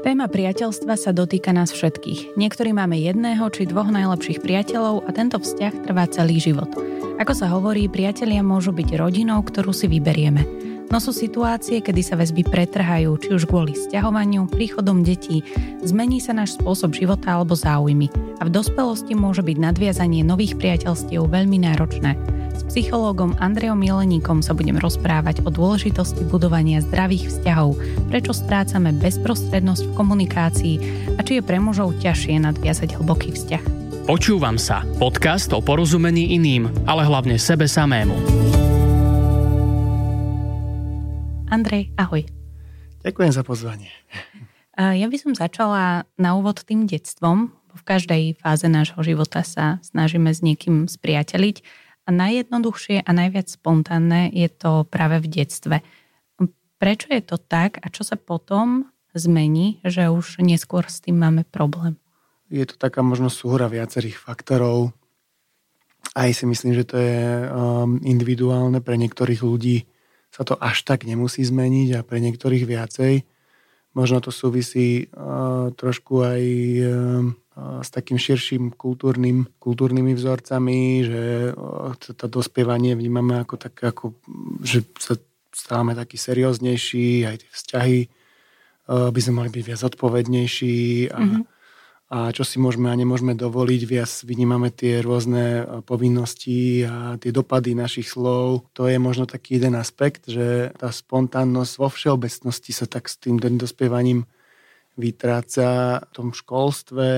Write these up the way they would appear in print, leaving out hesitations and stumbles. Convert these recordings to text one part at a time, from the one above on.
Téma priateľstva sa dotýka nás všetkých. Niektorí máme jedného či dvoch najlepších priateľov a tento vzťah trvá celý život. Ako sa hovorí, priatelia môžu byť rodinou, ktorú si vyberieme. No sú situácie, kedy sa väzby pretrhajú, či už kvôli sťahovaniu, príchodom detí, zmení sa náš spôsob života alebo záujmy. A v dospelosti môže byť nadviazanie nových priateľstiev veľmi náročné. S psychológom Andrejom Jeleníkom sa budem rozprávať o dôležitosti budovania zdravých vzťahov, prečo strácame bezprostrednosť v komunikácii a či je pre mužov ťažšie nadviazať hlboký vzťah. Počúvam sa. Podcast o porozumení iným, ale hlavne sebe samému. Andrej, ahoj. Ďakujem za pozvanie. Ja by som začala na úvod tým detstvom. V každej fáze nášho života sa snažíme s niekým spriateliť a najjednoduchšie a najviac spontánne je to práve v detstve. Prečo je to tak a čo sa potom zmení, že už neskôr s tým máme problém? Je to taká možno súhra viacerých faktorov. Aj si myslím, že to je individuálne. Pre niektorých ľudí sa to až tak nemusí zmeniť a pre niektorých viacej. Možno to súvisí trošku aj s takým širším kultúrnymi vzorcami, že to dospievanie vnímame ako také, že sa stávame taký serióznejší, aj tie vzťahy by sme mali byť viac odpovednejší a čo si môžeme a nemôžeme dovoliť, viac vnímame tie rôzne povinnosti a tie dopady našich slov. To je možno taký jeden aspekt, že tá spontánnosť vo všeobecnosti sa tak s tým dospievaním vytráca v tom školstve,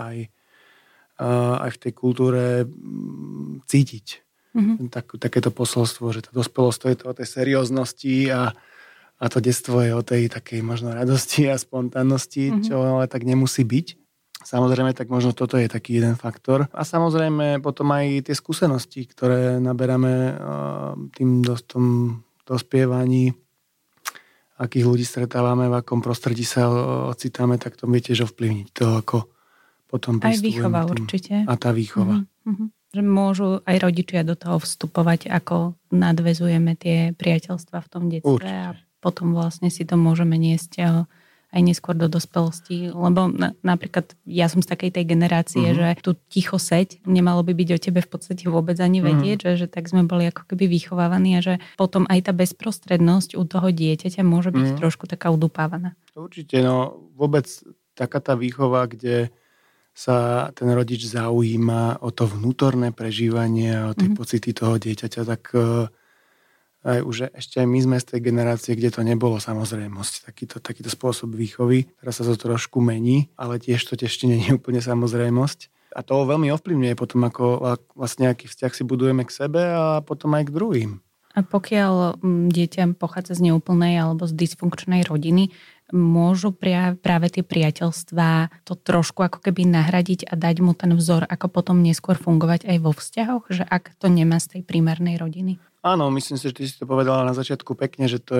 aj v tej kultúre cítiť. Takéto posolstvo, že tá dospelosť to je to o tej serióznosti a to detstvo je o tej takej možno radosti a spontánnosti, čo ale tak nemusí byť. Samozrejme, tak možno toto je taký jeden faktor. A samozrejme potom aj tie skúsenosti, ktoré naberáme tým dospievaní, akých ľudí stretávame, v akom prostredí sa ocitáme, tak to viete, že ovplyvniť to, ako potom pristupujeme. Aj výchova určite. A tá výchova. Že môžu aj rodičia do toho vstupovať, ako nadväzujeme tie priateľstva v tom detstve. Určite. A potom vlastne si to môžeme niesť aj neskôr do dospelosti, lebo napríklad ja som z takej tej generácie, že tu ticho seď, nemalo by byť o tebe v podstate vôbec ani vedieť, že tak sme boli ako keby vychovávaní a že potom aj tá bezprostrednosť u toho dieťaťa môže byť trošku taká udupávaná. Určite, no vôbec taká tá výchova, kde sa ten rodič zaujíma o to vnútorné prežívanie a o tie pocity toho dieťaťa, tak aj už ešte aj my sme z tej generácie, kde to nebolo samozrejmosť, takýto spôsob výchovy. Teraz sa to trošku mení, ale tiež to ešte nie je úplne samozrejmosť. A to veľmi ovplyvňuje potom, ako vlastne aký vzťah si budujeme k sebe a potom aj k druhým. A pokiaľ dieťa pochádza z neúplnej alebo z dysfunkčnej rodiny, môžu práve tie priateľstvá to trošku ako keby nahradiť a dať mu ten vzor, ako potom neskôr fungovať aj vo vzťahoch, že ak to nemá z tej primárnej rodiny? Áno, myslím si, že ty si to povedala na začiatku pekne, že to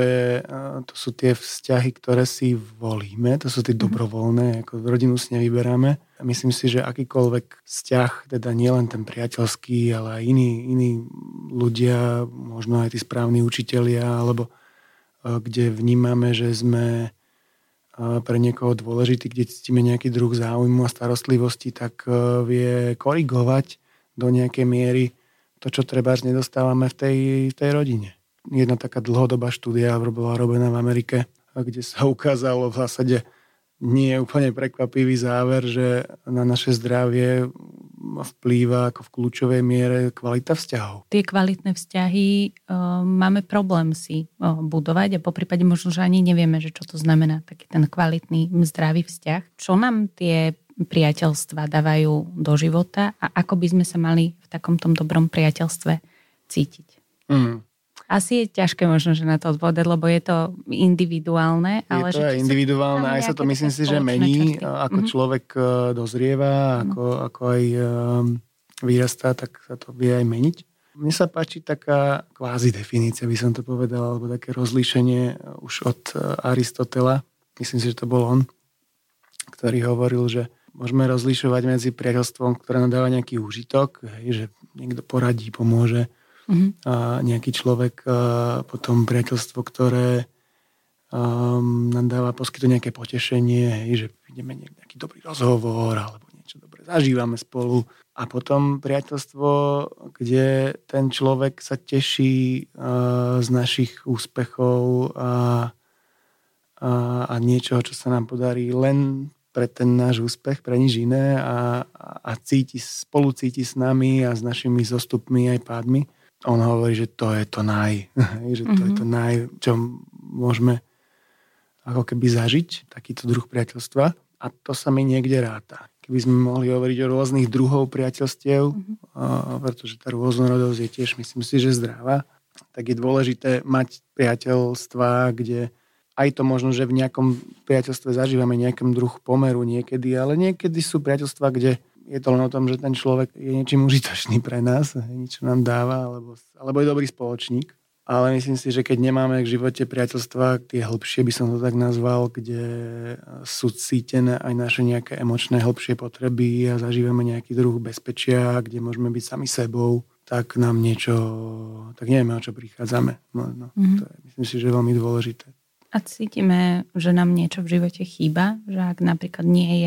sú tie vzťahy, ktoré si volíme, to sú tie dobrovoľné, ako rodinu si nevyberáme. A myslím si, že akýkoľvek vzťah, teda nielen ten priateľský, ale aj iní ľudia, možno aj tí správni učitelia, alebo kde vnímame, že sme pre niekoho dôležitý, kde cítime nejaký druh záujmu a starostlivosti, tak vie korigovať do nejakej miery to, čo trebárs nedostávame v tej rodine. Jedna taká dlhodobá štúdia bola robená v Amerike, kde sa ukázalo v zásade nie je úplne prekvapivý záver, že na naše zdravie vplýva ako v kľúčovej miere kvalita vzťahov. Tie kvalitné vzťahy máme problém si budovať a poprípade možno, že ani nevieme, že čo to znamená taký ten kvalitný, zdravý vzťah. Čo nám tie priateľstva dávajú do života a ako by sme sa mali v takomto dobrom priateľstve cítiť. Asi je ťažké možno, že na to odpovedať, lebo je to individuálne. Ale je to aj individuálne, aj sa to myslím si, že mení, ako človek dozrieva, ako aj vyrastá, tak sa to vie aj meniť. Mne sa páči taká kvázi definícia, by som to povedal, alebo také rozlíšenie už od Aristotela. Myslím si, že to bol on, ktorý hovoril, že môžeme rozlišovať medzi priateľstvom, ktoré nám dáva nejaký úžitok, že niekto poradí, pomôže a nejaký človek, potom priateľstvo, ktoré nám poskytuje nejaké potešenie, hej, že ideme nejaký dobrý rozhovor alebo niečo dobré zažívame spolu. A potom priateľstvo, kde ten človek sa teší z našich úspechov a niečoho, čo sa nám podarí len pre ten náš úspech, pre nič iné a spolu cíti s nami a s našimi zostupmi aj pádmi. On hovorí, že to je to že to je to čo môžeme ako keby zažiť, takýto druh priateľstva. A to sa mi niekde ráta. Keby sme mohli hovoriť o rôznych druhov priateľstiev, pretože tá rôznorodosť je tiež, myslím si, že zdravá, tak je dôležité mať priateľstva, kde aj to možno, že v nejakom priateľstve zažívame nejakým druh pomeru niekedy, ale niekedy sú priateľstva, kde je to len o tom, že ten človek je niečím užitočný pre nás, niečo nám dáva, alebo je dobrý spoločník. Ale myslím si, že keď nemáme v živote priateľstva, tie hĺbšie by som to tak nazval, kde sú cítené aj naše nejaké emočné hĺbšie potreby a zažívame nejaký druh bezpečia, kde môžeme byť sami sebou, tak nám tak nevieme, o čo prichádzame. No, to je, myslím si, že je veľmi dôležité. A cítime, že nám niečo v živote chýba, že ak napríklad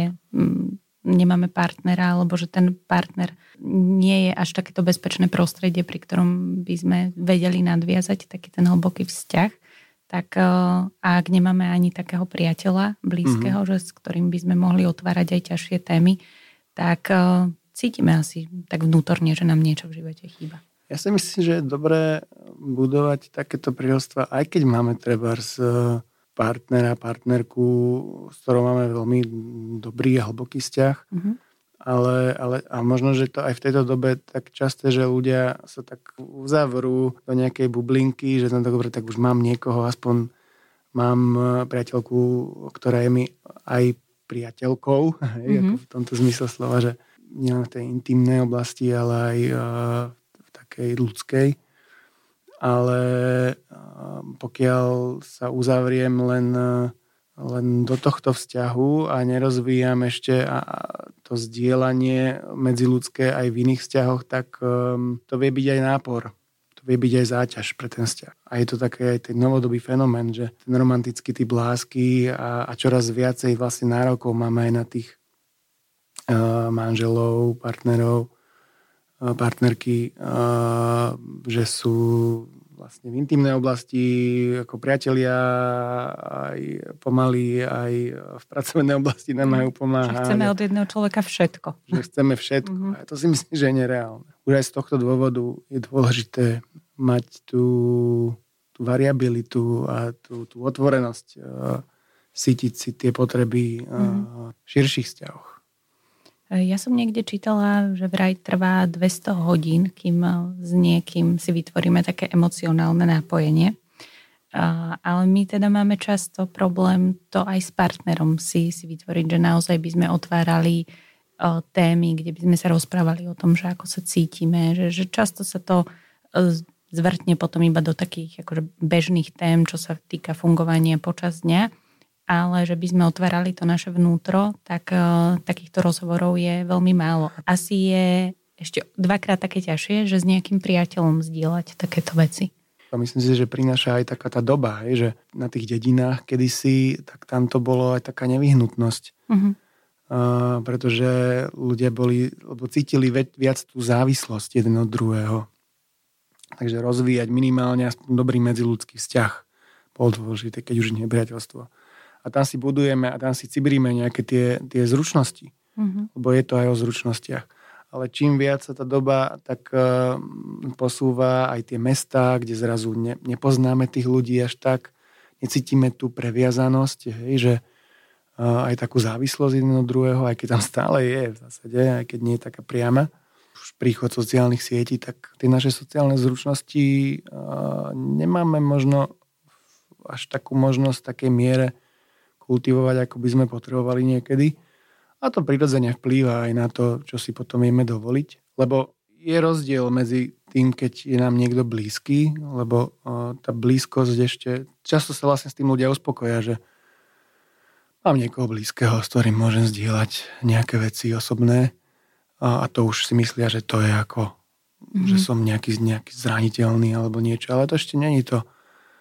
nemáme partnera, alebo že ten partner nie je až takéto bezpečné prostredie, pri ktorom by sme vedeli nadviazať taký ten hlboký vzťah, tak ak nemáme ani takého priateľa blízkeho, že s ktorým by sme mohli otvárať aj ťažšie témy, tak cítime asi tak vnútorne, že nám niečo v živote chýba. Ja si myslím, že je dobré budovať takéto priateľstva, aj keď máme trebárs partnera, partnerku, s ktorou máme veľmi dobrý a hlboký vzťah. Ale možno, že to aj v tejto dobe tak časté, že ľudia sa tak uzavrú do nejakej bublinky, že dobre, tak už mám niekoho, aspoň mám priateľku, ktorá je mi aj priateľkou, ako v tomto zmysle slova, že nielen v tej intimnej oblasti, ale aj takej ľudskej, ale pokiaľ sa uzavriem len do tohto vzťahu a nerozvíjam ešte to zdieľanie medziľudské aj v iných vzťahoch, tak to vie byť aj nápor. To vie byť aj záťaž pre ten vzťah. A je to také aj ten novodobý fenomén, že ten romantický typ lásky a čoraz viacej vlastne nárokov máme aj na tých manželov, partnerov, partnerky, že sú vlastne v intimnej oblasti ako priatelia, aj pomaly, aj v pracovnej oblasti nám majú pomáhať. Že chceme od jedného človeka všetko. Že chceme všetko. A to si myslím, že je nereálne. Už aj z tohto dôvodu je dôležité mať tú variabilitu a tú otvorenosť, cítiť si tie potreby v širších vzťahoch. Ja som niekde čítala, že vraj trvá 200 hodín, kým s niekým si vytvoríme také emocionálne nápojenie. Ale my teda máme často problém to aj s partnerom si vytvoriť, že naozaj by sme otvárali témy, kde by sme sa rozprávali o tom, že ako sa cítime, že často sa to zvrtne potom iba do takých akože bežných tém, čo sa týka fungovania počas dňa. Ale že by sme otvárali to naše vnútro, tak takýchto rozhovorov je veľmi málo. Asi je ešte dvakrát také ťažšie, že s nejakým priateľom zdieľať takéto veci. A myslím si, že prináša aj taká tá doba, že na tých dedinách kedysi, tak tam to bolo aj taká nevyhnutnosť. Pretože ľudia cítili viac tú závislosť jeden od druhého. Takže rozvíjať minimálne aspoň dobrý medziľudský vzťah bolo dôležité, keď už nie je priateľstvo. A tam si budujeme a tam si cibríme nejaké tie zručnosti. Lebo je to aj o zručnostiach. Ale čím viac sa tá doba tak posúva, aj tie mestá, kde zrazu nepoznáme tých ľudí až tak, necítime tú previazanosť, že aj takú závislosť jeden od druhého, aj keď tam stále je v zásade, aj keď nie je taká priama. Už príchod sociálnych sietí, tak tie naše sociálne zručnosti nemáme možno až takú možnosť v takej miere kultivovať, ako by sme potrebovali niekedy. A to prirodzene vplýva aj na to, čo si potom vieme dovoliť. Lebo je rozdiel medzi tým, keď je nám niekto blízky, lebo tá blízkosť ešte... Často sa vlastne s tým ľudia uspokoja, že mám niekoho blízkeho, s ktorým môžem zdieľať nejaké veci osobné a to už si myslia, že to je ako, že som nejaký zraniteľný alebo niečo. Ale to ešte není to.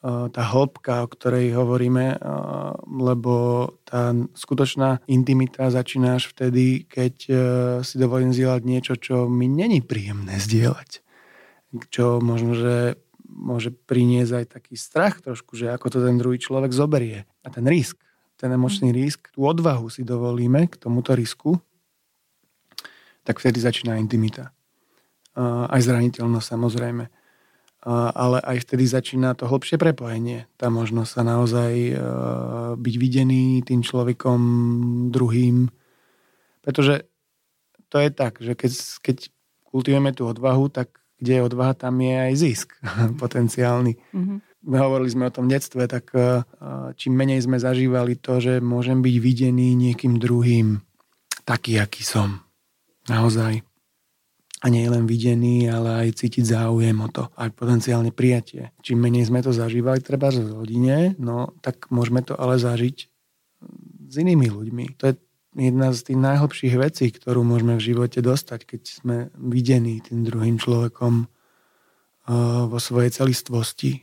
tá hĺbka, o ktorej hovoríme, lebo tá skutočná intimita začína až vtedy, keď si dovolím zdieľať niečo, čo mi není príjemné zdieľať. Čo možno, že môže priniesť aj taký strach trošku, že ako to ten druhý človek zoberie. A ten risk, ten emočný risk, tú odvahu si dovolíme k tomuto risku, tak vtedy začína intimita. Aj zraniteľnosť samozrejme. Ale aj vtedy začína to hlbšie prepojenie. Tá možnosť sa naozaj byť videný tým človekom druhým. Pretože to je tak, že keď kultivujeme tú odvahu, tak kde je odvaha, tam je aj zisk potenciálny. Mm-hmm. Hovorili sme o tom v detstve, tak čím menej sme zažívali to, že môžem byť videný niekým druhým, taký, aký som. Naozaj. A nie len videný, ale aj cítiť záujem o to. Aj potenciálne prijatie. Čím menej sme to zažívali, treba v rodine, no tak môžeme to ale zažiť s inými ľuďmi. To je jedna z tých najhlbších vecí, ktorú môžeme v živote dostať, keď sme videní tým druhým človekom vo svojej celistvosti.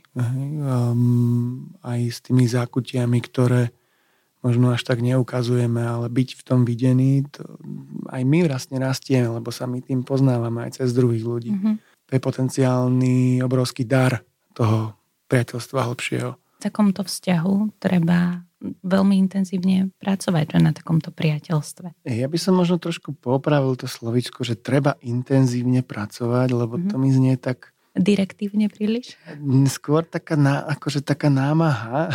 Aj s tými zákutiami, ktoré možno až tak neukazujeme, ale byť v tom videný, to aj my vlastne rastieme, lebo sa my tým poznávame aj cez druhých ľudí. Mm-hmm. To je potenciálny obrovský dar toho priateľstva hlbšieho. V takomto vzťahu treba veľmi intenzívne pracovať, že na takomto priateľstve. Ja by som možno trošku popravil to slovíčko, že treba intenzívne pracovať, lebo to mi znie tak direktívne príliš? Skôr taká námaha,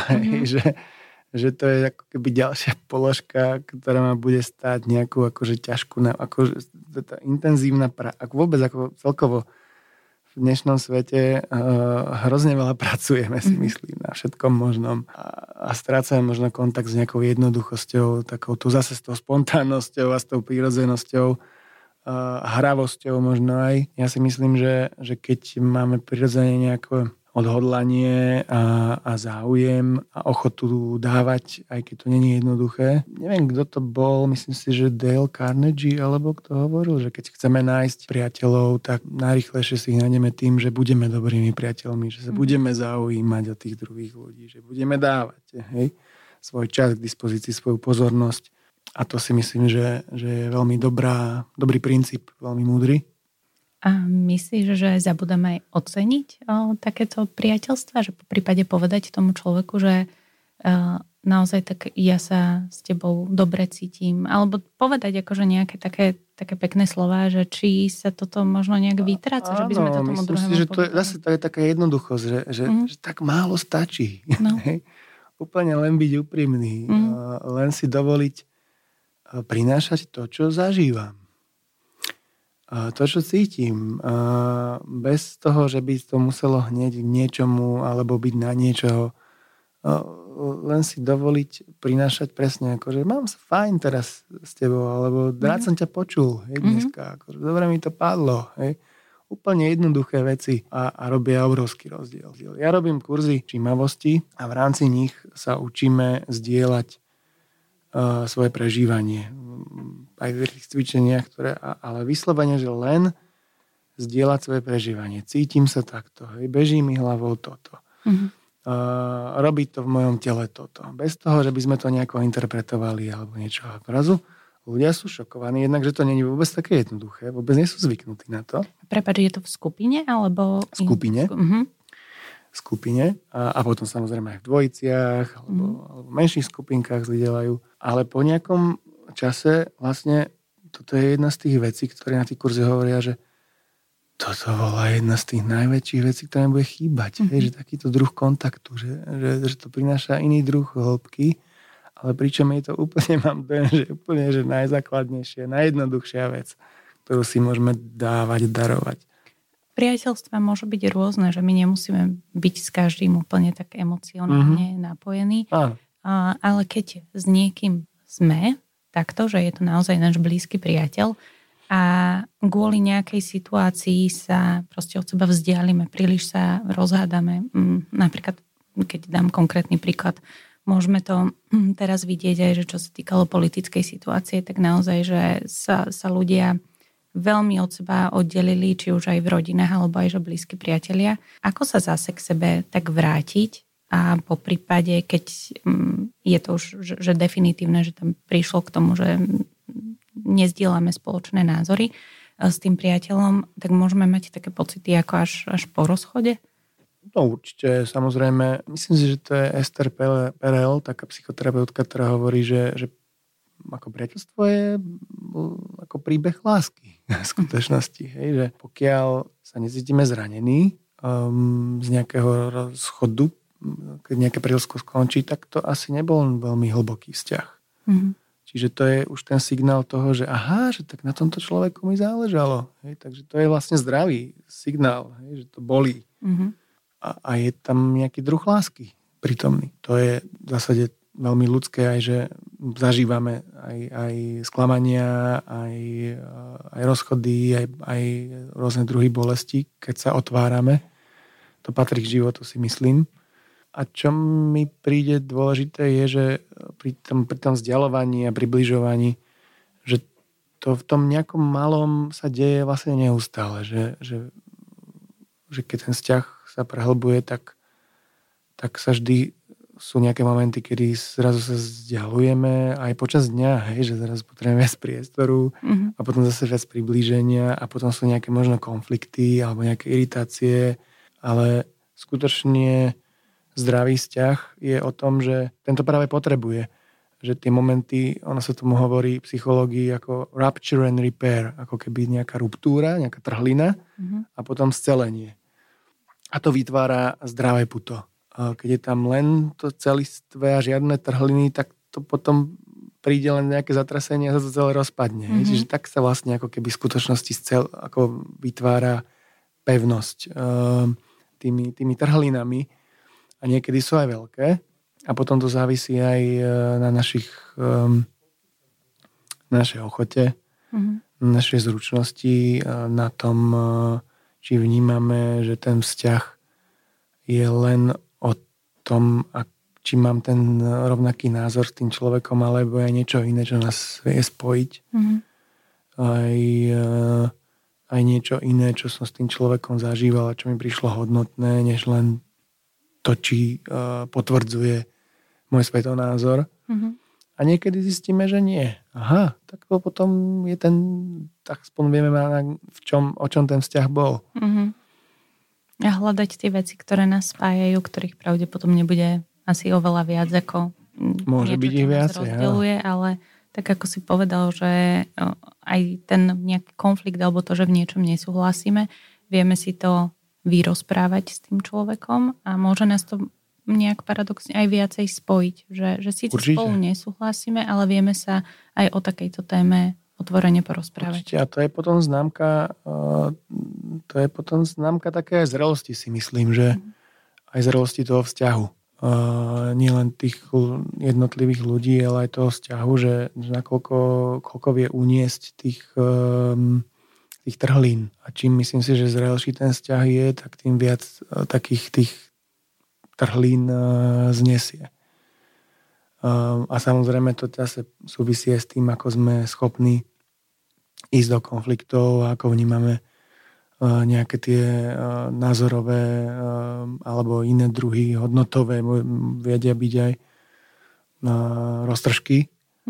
že to je ako keby ďalšia položka, ktorá ma bude stáť nejakú akože ťažkú, akože tá intenzívna ako vôbec ako celkovo v dnešnom svete hrozne veľa pracujeme, si myslím, na všetkom možnom a strácame možno kontakt s nejakou jednoduchosťou, takou tu zase s tou spontánnosťou a s tou prírodzenosťou, hravosťou možno aj. Ja si myslím, že keď máme prirodzene nejaké odhodlanie a záujem a ochotu dávať, aj keď to nie je jednoduché. Neviem, kto to bol, myslím si, že Dale Carnegie, alebo kto hovoril, že keď chceme nájsť priateľov, tak najrýchlejšie si ich nájdeme tým, že budeme dobrými priateľmi, že sa budeme zaujímať o tých druhých ľudí, že budeme dávať svoj čas k dispozícii, svoju pozornosť. A to si myslím, že je veľmi dobrý princíp, veľmi múdry. A myslíš, že zabudáme aj oceniť takéto priateľstva? Že po prípade povedať tomu človeku, že naozaj tak ja sa s tebou dobre cítim. Alebo povedať akože nejaké také pekné slová, že či sa toto možno nejak vytráca, že by sme to tomu druhému povedali. Že to je taká jednoduchosť, že tak málo stačí. No. Úplne len byť úprimný. Len si dovoliť prinášať to, čo zažívam. To, čo cítim, bez toho, že by to muselo hneď k niečomu alebo byť na niečoho, len si dovoliť prinášať presne, akože mám sa fajn teraz s tebou, alebo rád som ťa počul dneska, akože dobre mi to padlo. Úplne jednoduché veci a robia obrovský rozdiel. Ja robím kurzy všímavosti a v rámci nich sa učíme zdieľať svoje prežívanie. Aj v tých cvičeniach, ale vyslovene, že len zdieľať svoje prežívanie. Cítim sa takto, beží mi hlavou toto. Robí to v mojom tele toto. Bez toho, že by sme to nejako interpretovali alebo niečo. A zrazu ľudia sú šokovaní, jednak, že to nie je vôbec také jednoduché, vôbec nie sú zvyknutí na to. Prepáč, je to v skupine? Alebo v skupine. Skupine a potom samozrejme aj v dvojiciach alebo v menších skupinkách zdieľajú. Ale po nejakom čase vlastne toto je jedna z tých vecí, ktoré na tých kurze hovoria, že toto bola jedna z tých najväčších vecí, ktorá mi bude chýbať. Že takýto druh kontaktu, že to prináša iný druh hĺbky, ale pričom je to úplne, mám dojem, že úplne že najzákladnejšia, najjednoduchšia vec, ktorú si môžeme dávať, darovať. Priateľstva môžu byť rôzne, že my nemusíme byť s každým úplne tak emocionálne napojení, ale keď s niekým sme takto, že je to naozaj náš blízky priateľ a kvôli nejakej situácii sa proste od seba vzdialíme, príliš sa rozhádame. Napríklad, keď dám konkrétny príklad, môžeme to teraz vidieť aj, že čo sa týkalo politickej situácie, tak naozaj, že sa ľudia veľmi od seba oddelili, či už aj v rodinách, alebo aj že blízki priatelia. Ako sa zase k sebe tak vrátiť a po prípade, keď je to už že definitívne, že tam prišlo k tomu, že nezdielame spoločné názory s tým priateľom, tak môžeme mať také pocity ako až po rozchode? No určite, samozrejme. Myslím si, že to je Esther Perel, taká psychoterapeutka, ktorá hovorí, že ako priateľstvo je ako príbeh lásky v skutočnosti. Hej? Že pokiaľ sa necítime zranení z nejakého schodu, keď nejaké priateľstvo skončí, tak to asi nebol veľmi hlboký vzťah. Mm-hmm. Čiže to je už ten signál toho, že aha, že tak na tomto človeku mi záležalo. Hej? Takže to je vlastne zdravý signál, hej? Že to bolí. Mm-hmm. A je tam nejaký druh lásky prítomný. To je v zásade veľmi ľudské, aj že zažívame aj sklamania, aj rozchody, aj rôzne druhy bolesti, keď sa otvárame. To patrí k životu, si myslím. A čo mi príde dôležité je, že pri tom vzdialovaní a približovaní, že to v tom nejakom malom sa deje vlastne neustále. Že keď ten vzťah sa prehlbuje, tak sa vždy sú nejaké momenty, kedy zrazu sa vzdialujeme aj počas dňa, hej, že zrazu potrebujeme viac priestoru a potom zase viac priblíženia a potom sú nejaké možno konflikty alebo nejaké iritácie, ale skutočne zdravý vzťah je o tom, že tento práve potrebuje. Že tie momenty, ono sa tomu hovorí v psychológii ako rupture and repair, ako keby nejaká ruptúra, nejaká trhlina a potom scelenie. A to vytvára zdravé puto. Keď je tam len to celistvé a žiadne trhliny, tak to potom príde len nejaké zatrasenie a sa to celé rozpadne. Čiže tak sa vlastne ako keby v skutočnosti ako vytvára pevnosť tými trhlinami. A niekedy sú aj veľké. A potom to závisí aj na našej ochote, na našej zručnosti, na tom, či vnímame, že ten vzťah je len o tom, či mám ten rovnaký názor s tým človekom, alebo je niečo iné, čo nás vie spojiť. Aj niečo iné, čo som s tým človekom zažíval a čo mi prišlo hodnotné, než len to, či potvrdzuje môj svetonázor. A niekedy zistíme, že nie. Aha, tak to potom je tak aspoň vieme, o čom ten vzťah bol. A hľadať tie veci, ktoré nás spájajú, ktorých pravdepodobne bude asi oveľa viac ako môže niečo, byť ich viac, rozdeľuje, ale tak ako si povedal, že aj ten nejaký konflikt alebo to, že v niečom nesúhlasíme, vieme si to vyrozprávať s tým človekom a môže nás to nejak paradoxne aj viacej spojiť. Že síce spolu nesúhlasíme, ale vieme sa aj o takejto téme otvorene porozprávať. Určite. A to je potom známka také aj zrelosti, si myslím, že aj zrelosti toho vzťahu. Nie len tých jednotlivých ľudí, ale aj toho vzťahu, že koľko vie uniesť tých trhlín. A čím myslím si, že zrelší ten vzťah je, tak tým viac takých tých trhlín znesie. A samozrejme to zase súvisí s tým, ako sme schopní ísť do konfliktov, ako vnímame nejaké tie názorové alebo iné druhy hodnotové, vedia byť aj roztržky.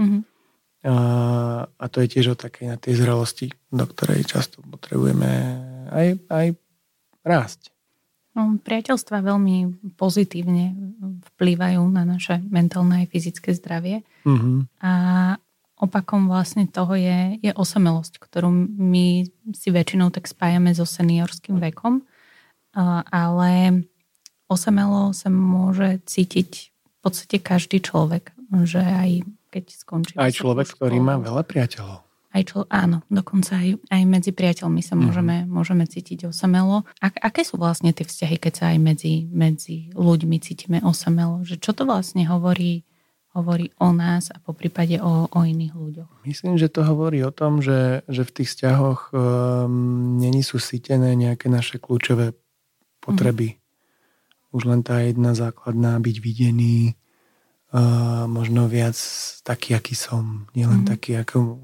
A to je tiež o takej na tej zrelosti, do ktorej často potrebujeme aj rásť. Priateľstvá veľmi pozitívne vplývajú na naše mentálne aj fyzické zdravie. A opakom vlastne toho je osamelosť, ktorú my si väčšinou tak spájame so seniorským vekom. Ale osamelo sa môže cítiť v podstate každý človek, že aj keď skončí... Aj človek, ktorý má veľa priateľov. Áno, dokonca aj medzi priateľmi sa môžeme cítiť osamelo. Aké sú vlastne tie vzťahy, keď sa aj medzi ľuďmi cítime osamelo? Že čo to vlastne hovorí o nás a po prípade o iných ľuďoch? Myslím, že to hovorí o tom, že v tých vzťahoch není sú sytené nejaké naše kľúčové potreby. Už len tá jedna základná, byť videný, možno viac taký, aký som. Nielen taký, ako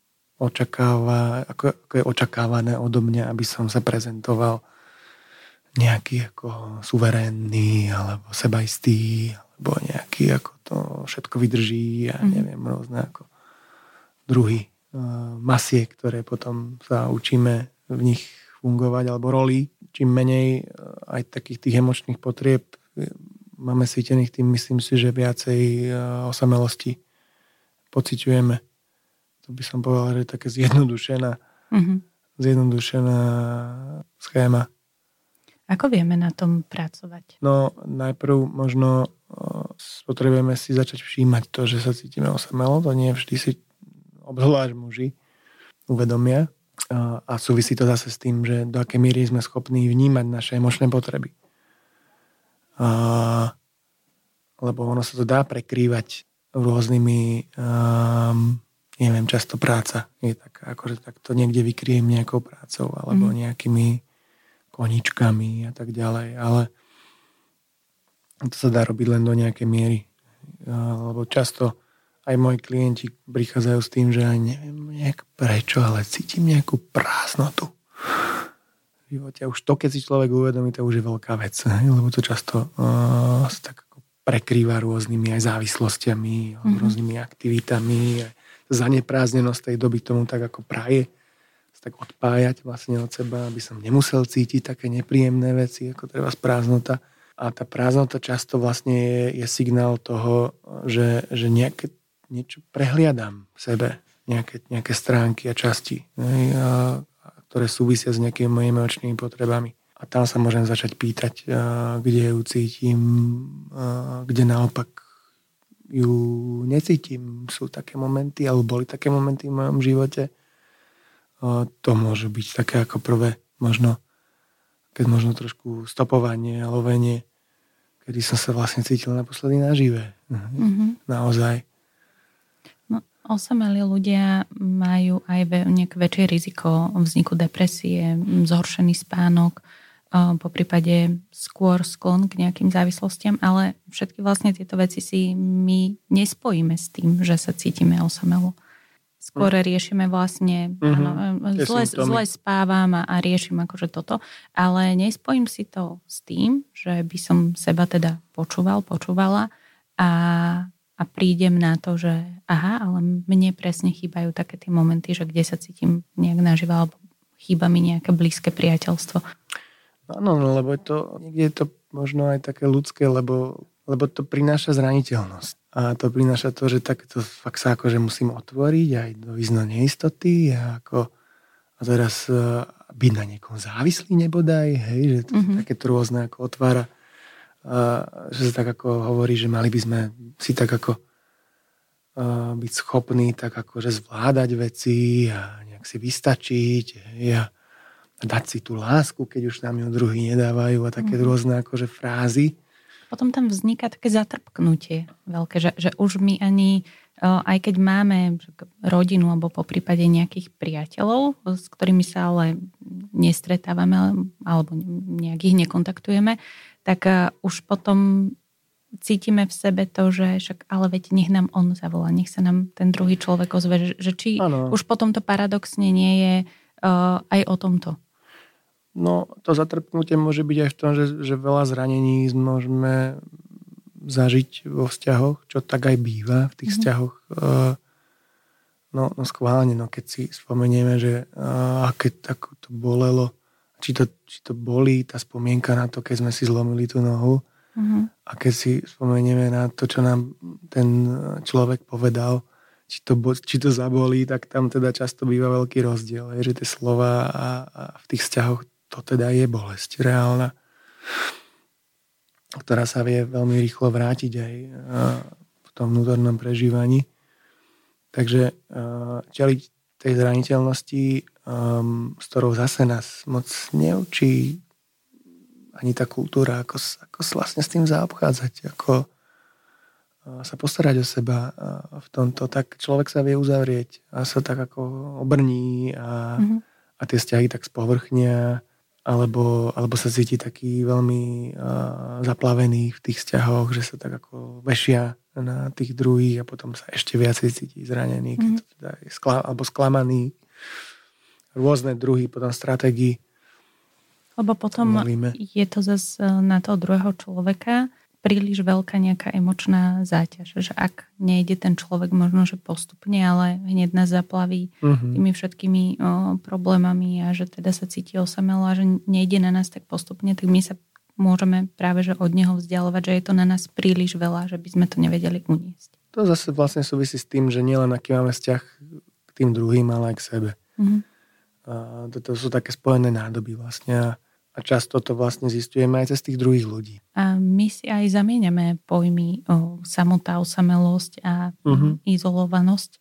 je očakávané odo mňa, aby som sa prezentoval nejaký ako suverénny, alebo sebaistý, alebo nejaký ako to všetko vydrží a neviem, rôzne ako druhy masiek, ktoré potom sa učíme v nich fungovať, alebo roli. Čím menej aj takých tých emočných potrieb máme cítených, tým myslím si, že viacej osamelosti pociťujeme. To by som povedal, že je také zjednodušená schéma. Ako vieme na tom pracovať? No, najprv možno potrebujeme si začať všímať to, že sa cítime osamelo. To nie vždy si obzvlášť muži uvedomia. A súvisí to zase s tým, že do akej miery sme schopní vnímať naše emočné potreby. Lebo ono sa to dá prekrývať rôznymi, neviem, často práca je taká, akože takto niekde vykryjem nejakou prácou alebo nejakými koničkami a tak ďalej, ale to sa dá robiť len do nejakej miery. Lebo často aj moji klienti prichádzajú s tým, že aj neviem nejak prečo, ale cítim nejakú prázdnotu v živote. Už to, keď si človek uvedomí, to už je veľká vec, lebo to často sa tak ako prekrýva rôznymi aj závislostiami, rôznymi aktivitami. Zanepráznenosť tej doby tomu tak ako praje, tak odpájať vlastne od seba, aby som nemusel cítiť také nepríjemné veci, ako treba prázdnota. A tá prázdnota často vlastne je signál toho, že niečo prehliadam v sebe, nejaké stránky a časti, ktoré súvisia s nejakými mojimi emočnými potrebami. A tam sa môžem začať pýtať, kde ju cítim, kde naopak ju necítim. Sú také momenty, alebo boli také momenty v mojom živote. To môže byť také ako prvé, možno, keď možno trošku stopovanie a lovenie, kedy som sa vlastne cítil naposledy nažive. Naozaj. No, osamelí ľudia majú aj nejaké väčšie riziko vzniku depresie, zhoršený spánok, po prípade skôr sklon k nejakým závislostiam, ale všetky vlastne tieto veci si my nespojíme s tým, že sa cítime osamelo. Skôr riešime vlastne, zle spávam a riešim akože toto, ale nespojím si to s tým, že by som seba teda počúvala a prídem na to, že ale mne presne chýbajú také tie momenty, že kde sa cítim nejak naživo, alebo chýba mi nejaké blízke priateľstvo. Áno, lebo niekde je to možno aj také ľudské, lebo to prináša zraniteľnosť. A to prináša to, že takéto fakt sa akože musím otvoriť aj do význo neistoty a teraz byť na niekom závislý nebodaj, hej, že to takéto rôzne ako otvára, že sa tak ako hovorí, že mali by sme si tak ako byť schopní tak akože zvládať veci a nejak si vystačiť, hej, a dať si tú lásku, keď už nám ju druhí nedávajú a také rôzne akože frázy. Potom tam vzniká také zatrpknutie veľké, že už my ani, aj keď máme rodinu alebo po prípade nejakých priateľov, s ktorými sa ale nestretávame alebo nejak ich nekontaktujeme, tak už potom cítime v sebe to, že však ale veď nech nám on zavolá, nech sa nám ten druhý človek ozve, že či už potom to paradoxne nie je aj o tomto. No, to zatrpnutie môže byť aj v tom, že veľa zranení môžeme zažiť vo vzťahoch, čo tak aj býva v tých vzťahoch. No schválne, keď si spomenieme, že aké tak to bolelo, či to bolí tá spomienka na to, keď sme si zlomili tú nohu, a keď si spomenieme na to, čo nám ten človek povedal, či to zabolí, tak tam teda často býva veľký rozdiel, že tie slova a v tých vzťahoch to teda je bolesť reálna, ktorá sa vie veľmi rýchlo vrátiť aj v tom vnútornom prežívaní. Takže čeliť tej zraniteľnosti, s ktorou zase nás moc neučí ani tá kultúra, ako vlastne s tým zaobchádzať, ako sa postarať o seba v tomto, tak človek sa vie uzavrieť a sa tak ako obrní a tie vzťahy tak spovrchnia, alebo sa cíti taký veľmi zaplavený v tých vzťahoch, že sa tak ako vešia na tých druhých a potom sa ešte viacej cíti zranený, keď to teda je alebo sklamaný. Rôzne druhy potom stratégií Lebo potom je to zase na toho druhého človeka príliš veľká nejaká emočná záťaž, že ak nejde ten človek možno, že postupne, ale hneď nás zaplaví tými všetkými problémami a že teda sa cíti osamelo a že nejde na nás tak postupne, tak my sa môžeme práve že od neho vzdialovať, že je to na nás príliš veľa, že by sme to nevedeli uniesť. To zase vlastne súvisí s tým, že nielen aký máme vzťah k tým druhým, ale aj k sebe. A toto sú také spojené nádoby vlastne a často to vlastne zistujeme aj cez tých druhých ľudí. A my si aj zamieňame pojmy samota, osamelosť a izolovanosť.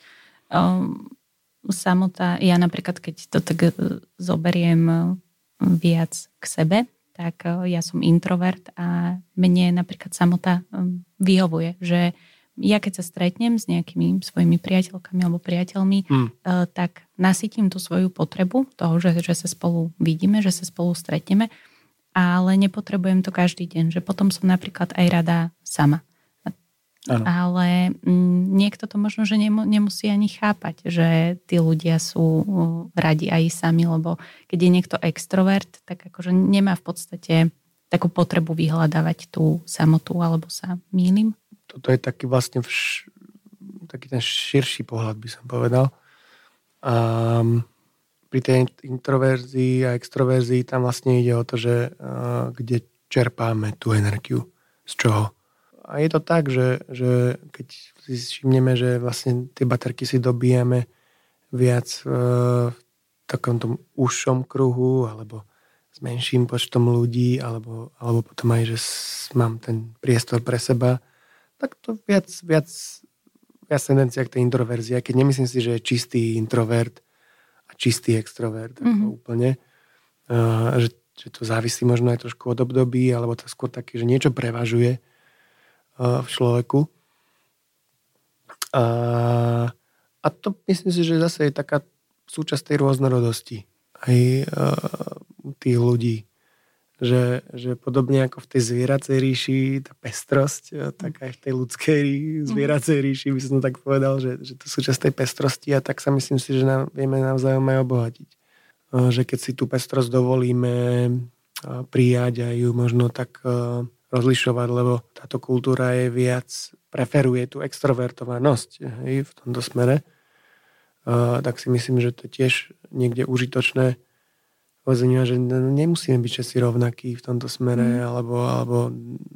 Samota, ja napríklad, keď to tak zoberiem viac k sebe, tak ja som introvert a mne napríklad samota vyhovuje, že ja keď sa stretnem s nejakými svojimi priateľkami alebo priateľmi, tak nasytím tú svoju potrebu toho, že sa spolu vidíme, že sa spolu stretneme, ale nepotrebujem to každý deň, že potom som napríklad aj rada sama. Ano. Ale niekto to možno, že nemusí ani chápať, že tí ľudia sú radi aj sami, lebo keď je niekto extrovert, tak akože nemá v podstate takú potrebu vyhľadávať tú samotu, alebo sa mýlim? Toto je taký vlastne taký ten širší pohľad, by som povedal. A pri tej introverzii a extroverzii tam vlastne ide o to, že kde čerpáme tú energiu, z čoho. A je to tak, že keď si všimneme, že vlastne tie baterky si dobíjame viac v takom tom užšom kruhu, alebo s menším počtom ľudí, alebo potom aj, že mám ten priestor pre seba, tak to viac tendencia k tej introverzii. Keď nemyslím si, že je čistý introvert a čistý extrovert. Ako úplne. Že to závisí možno aj trošku od období, alebo to skôr také, že niečo prevažuje v človeku. A to myslím si, že zase je taká súčasť tej rôznorodosti aj tých ľudí. Že podobne ako v tej zvieracej ríši, tá pestrosť, tak aj v tej ľudskej zvieracej ríši, by som to tak povedal, že to sú časť tej pestrosti a tak sa myslím si, že vieme navzájom aj obohatiť. Že keď si tú pestrosť dovolíme prijať a ju možno tak rozlišovať, lebo táto kultúra je viac, preferuje tú extrovertovanosť v tomto smere, tak si myslím, že to je tiež niekde užitočné že nemusíme byť všetci rovnakí v tomto smere, alebo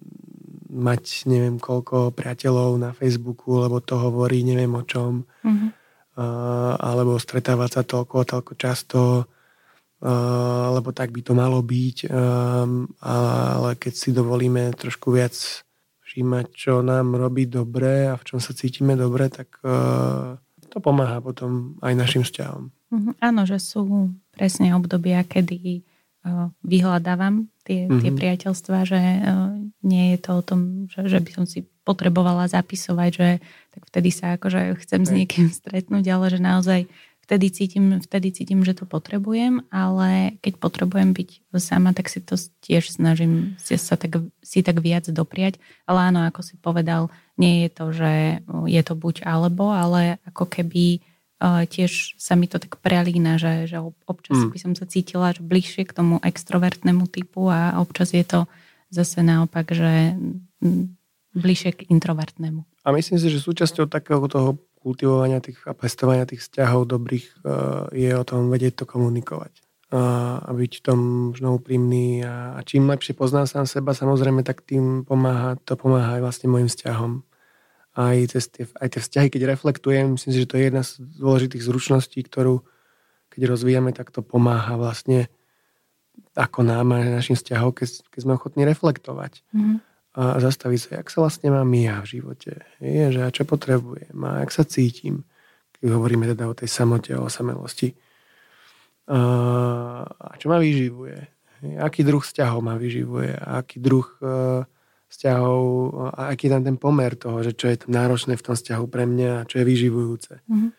mať neviem koľko priateľov na Facebooku, lebo to hovorí neviem o čom, alebo stretávať sa toľko často, lebo tak by to malo byť, ale keď si dovolíme trošku viac všímať, čo nám robí dobre a v čom sa cítime dobre, tak to pomáha potom aj našim vzťahom. Áno, že sú presne obdobia, kedy vyhľadávam tie priateľstvá, že nie je to o tom, že by som si potrebovala zapisovať, že tak vtedy sa akože chcem s niekým stretnúť, ale že naozaj vtedy cítim, že to potrebujem, ale keď potrebujem byť sama, tak si to tiež snažím si tak viac dopriať. Ale áno, ako si povedal, nie je to, že je to buď alebo, ale ako keby tiež sa mi to tak prelína, že občas by som sa cítila že bližšie k tomu extrovertnému typu a občas je to zase naopak, že bližšie k introvertnému. A myslím si, že súčasťou takého toho kultivovania a pestovania tých vzťahov dobrých je o tom vedieť to komunikovať. A byť v tom možno úprimný a čím lepšie poznám sám seba, samozrejme, tak tým pomáha aj vlastne môjim vzťahom. Aj tie vzťahy, keď reflektujem, myslím si, že to je jedna z dôležitých zručností, ktorú keď rozvíjame, tak to pomáha vlastne ako nám a našim vzťahom, keď sme ochotní reflektovať. A zastaviť sa, jak sa vlastne mám ja v živote. Že a čo potrebujem a jak sa cítim. Keď hovoríme teda o tej samote, o osamelosti. A čo ma vyživuje. Aký druh vzťahov ma vyživuje. A aký druh vzťahov a aký je tam ten pomer toho, že čo je tam náročné v tom vzťahu pre mňa a čo je vyživujúce.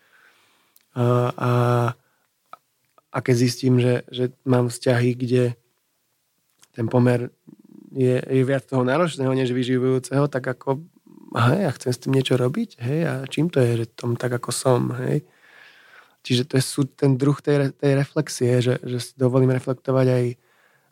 A keď zistím, že mám vzťahy, kde ten pomer je viac toho náročného, než vyživujúceho, tak ako ja chcem s tým niečo robiť, a čím to je, že tom tak ako som, Čiže to je ten druh tej reflexie, že si dovolím reflektovať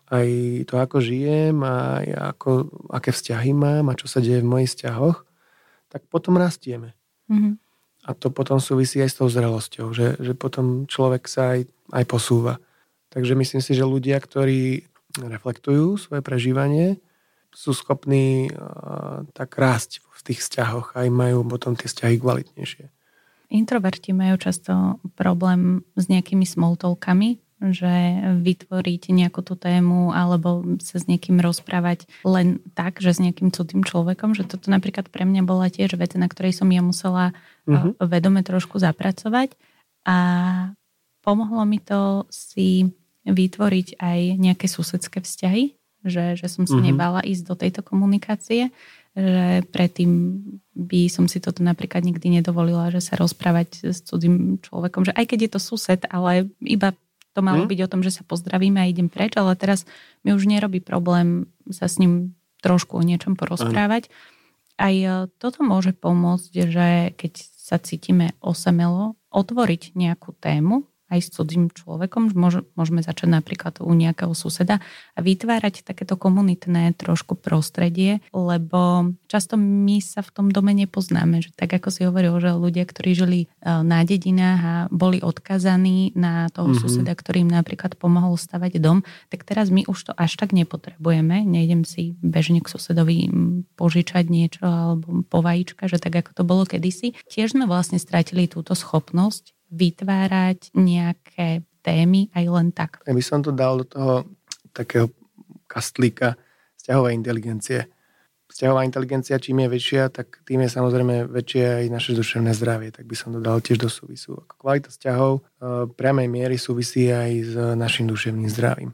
aj to, ako žijem a aké vzťahy mám a čo sa deje v mojich vzťahoch, tak potom rastieme. Mm-hmm. A to potom súvisí aj s tou zrelosťou, že potom človek sa aj posúva. Takže myslím si, že ľudia, ktorí reflektujú svoje prežívanie, sú schopní tak rásť v tých vzťahoch a aj majú potom tie vzťahy kvalitnejšie. Introverti majú často problém s nejakými small talkami, že vytvoriť nejakú tú tému alebo sa s niekým rozprávať len tak, že s nejakým cudzým človekom, že toto napríklad pre mňa bola tiež vec, na ktorej som ja musela vedome trošku zapracovať a pomohlo mi to si vytvoriť aj nejaké susedské vzťahy, že som sa nebala ísť do tejto komunikácie, že predtým by som si toto napríklad nikdy nedovolila, že sa rozprávať s cudzým človekom, že aj keď je to sused, ale iba to malo byť o tom, že sa pozdravíme a idem preč, ale teraz mi už nerobí problém sa s ním trošku o niečom porozprávať. Aj toto môže pomôcť, že keď sa cítime osamelo, otvoriť nejakú tému aj s cudzým človekom, môžeme začať napríklad u nejakého suseda a vytvárať takéto komunitné trošku prostredie, lebo často my sa v tom dome nepoznáme, že tak ako si hovoril, že ľudia, ktorí žili na dedinách a boli odkazaní na toho suseda, ktorý im napríklad pomohol stavať dom, tak teraz my už to až tak nepotrebujeme, nejdem si bežne k susedovi požičať niečo alebo po vajíčka, že tak ako to bolo kedysi. Tiež sme vlastne stratili túto schopnosť vytvárať nejaké témy aj len tak. Ja by som to dal do toho takého kastlíka vzťahovej inteligencie. Vzťahová inteligencia, čím je väčšia, tak tým je samozrejme väčšie aj naše duševné zdravie. Tak by som to dal tiež do súvisu. Kvalita vzťahov priamej miery súvisí aj s našim duševným zdravím.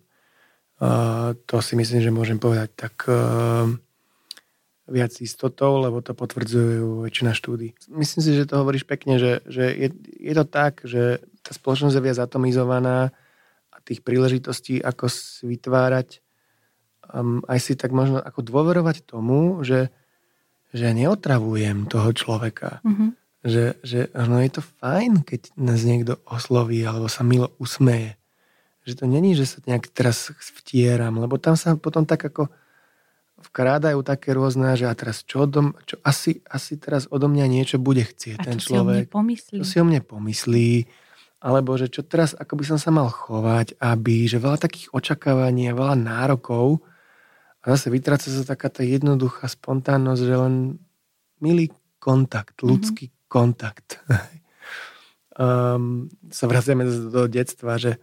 To si myslím, že môžem povedať tak viac istotou, lebo to potvrdzujú väčšina štúdií. Myslím si, že to hovoríš pekne, že je to tak, že tá spoločnosť je viac atomizovaná a tých príležitostí, ako si vytvárať, aj si tak možno ako dôverovať tomu, že neotravujem toho človeka. Že no je to fajn, keď nás niekto osloví alebo sa milo usmeje. Že to není, že sa nejak teraz vtieram, lebo tam sa potom tak ako vkrádajú také rôzne, že a teraz čo asi teraz odo mňa niečo bude chcieť ten človek. Čo si o mne pomyslí. Alebo že čo teraz, ako by som sa mal chovať, že veľa takých očakávaní a veľa nárokov a zase vytráca sa taká tá jednoduchá spontánnosť, že len milý kontakt, ľudský kontakt. Sa vraciame do detstva, že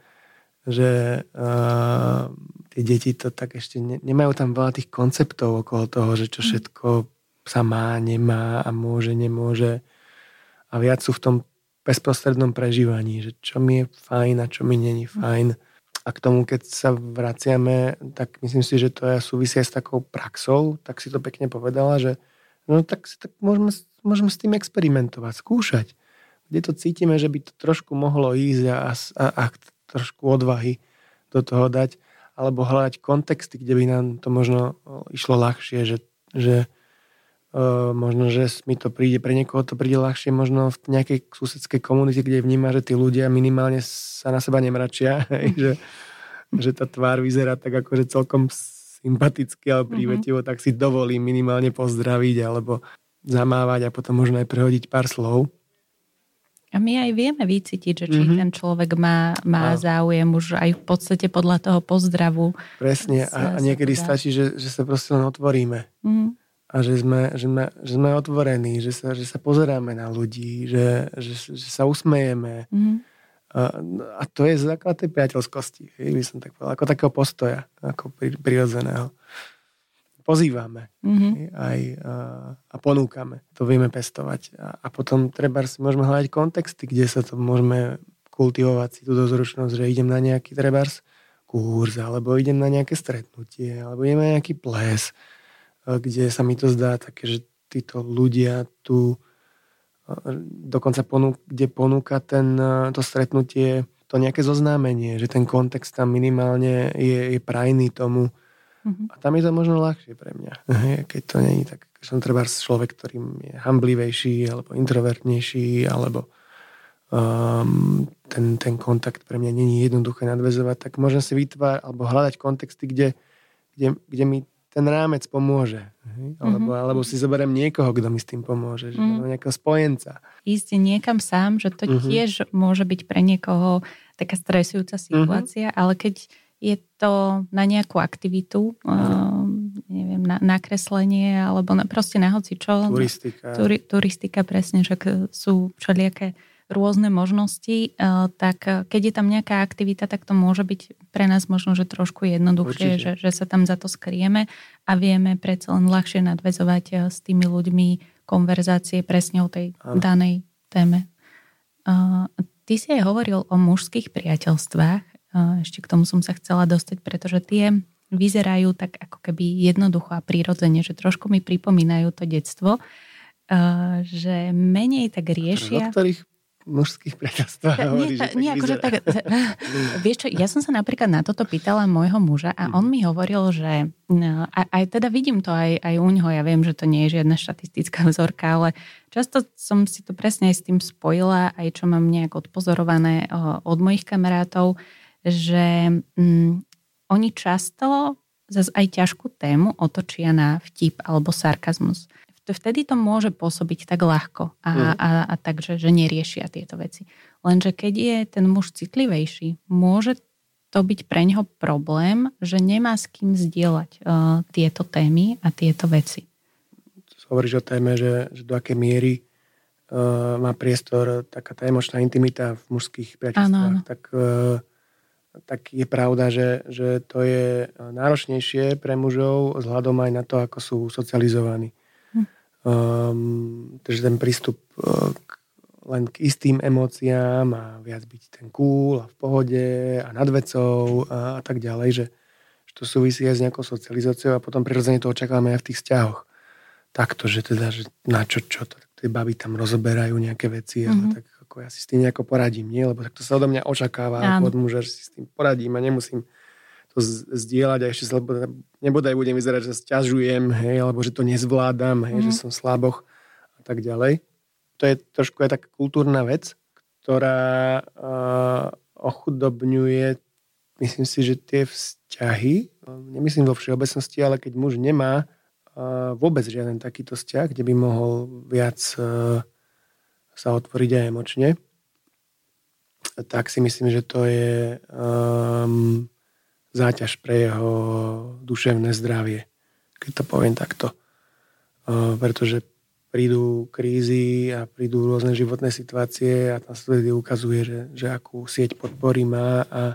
tie deti to tak ešte nemajú tam veľa tých konceptov okolo toho, že čo všetko sa má, nemá a môže, nemôže. A viac sú v tom bezprostrednom prežívaní, že čo mi je fajn a čo mi není fajn. A k tomu, keď sa vraciame, tak myslím si, že to je súvisia s takou praxou, tak si to pekne povedala, že no tak môžeme s tým experimentovať, skúšať. Kde to cítime, že by to trošku mohlo ísť a trošku odvahy do toho dať, alebo hľadať kontexty, kde by nám to možno išlo ľahšie, že možno, že mi to príde, pre niekoho to príde ľahšie možno v nejakej susedskej komunite, kde vníma, že tí ľudia minimálne sa na seba nemračia, že tá tvár vyzerá tak akože celkom sympaticky alebo prívetivo, tak si dovolím minimálne pozdraviť alebo zamávať a potom možno aj prehodiť pár slov. A my aj vieme vycítiť, že či ten človek má záujem už aj v podstate podľa toho pozdravu. Presne. A niekedy stačí, že sa proste len otvoríme. A že sme otvorení, že sa pozeráme na ľudí, že sa usmejeme. A to je základ tej priateľskosti. By som tak povedal, ako takého postoja, ako prirodzeného. Pozývame a ponúkame. To vieme pestovať. A potom môžeme hľadať kontexty, kde sa to môžeme kultivovať si tú dozručnosť, že idem na nejaký trebárs kurz, alebo idem na nejaké stretnutie, alebo idem na nejaký ples, kde sa mi to zdá také, že títo ľudia tu dokonca kde ponúka to stretnutie, to nejaké zoznámenie, že ten kontext tam minimálne je prajný tomu. A tam je to možno ľahšie pre mňa. Keď to nie je tak, že som treba človek, ktorým je hamblivejší, alebo introvertnejší, alebo ten kontakt pre mňa nie je jednoduché nadväzovať, tak môžem si vytvárať alebo hľadať kontexty, kde mi ten rámec pomôže. Alebo si zoberiem niekoho, kto mi s tým pomôže. Nejakého spojenca. Ísť niekam sám, že to tiež môže byť pre niekoho taká stresujúca situácia, ale keď je to na nejakú aktivitu, neviem, na kreslenie, alebo proste na hoci čo. Turistika. Turistika, presne, že sú všelijaké rôzne možnosti, tak keď je tam nejaká aktivita, tak to môže byť pre nás možno, že trošku jednoduchšie, že sa tam za to skrieme a vieme predsa len ľahšie nadväzovať s tými ľuďmi konverzácie presne o tej danej téme. Ty si aj hovoril o mužských priateľstvách. Ešte k tomu som sa chcela dostať, pretože tie vyzerajú tak ako keby jednoducho a prirodzene, že trošku mi pripomínajú to detstvo, že menej tak riešia... O ktorých mužských priateľstvách hovoríš, vieš čo, ja som sa napríklad na toto pýtala môjho muža a on mi hovoril, že aj teda vidím to aj u ňoho, ja viem, že to nie je žiadna štatistická vzorka, ale často som si to presne aj s tým spojila, aj čo mám nejak odpozorované od mojich kamarátov, že oni často zase aj ťažkú tému otočia na vtip alebo sarkazmus. Vtedy to môže pôsobiť tak ľahko a tak, že neriešia tieto veci. Lenže keď je ten muž citlivejší, môže to byť pre neho problém, že nemá s kým zdieľať tieto témy a tieto veci. Hovoríš o téme, že do akej miery má priestor taká tá emočná intimita v mužských priateľstvách. Tak je pravda, že to je náročnejšie pre mužov vzhľadom aj na to, ako sú socializovaní. Takže ten prístup len k istým emóciám a viac byť ten cool a v pohode a nad vecou a tak ďalej, že to súvisí aj s nejakou socializáciou a potom prirodzene to očakávame aj v tých vzťahoch. Takto, že teda, že na čo tie baby tam rozoberajú nejaké veci, ale tak ako ja si s tým nejako poradím, nie? Lebo tak to sa odo mňa očakáva od muža, že si s tým poradím a nemusím to zdieľať a ešte sa nebodaj budem vyzerať, že sťažujem, hej, alebo že to nezvládam, hej, že som slaboch a tak ďalej. To je trošku aj taká kultúrna vec, ktorá ochudobňuje, myslím si, že tie vzťahy, nemyslím vo všeobecnosti, ale keď muž nemá vôbec žiaden takýto vzťah, kde by mohol viac sa otvoriť aj emočne, tak si myslím, že to je záťaž pre jeho duševné zdravie, keď to poviem takto. Pretože prídu krízy a prídu rôzne životné situácie a tam sa vtedy ukazuje, že akú sieť podpory má a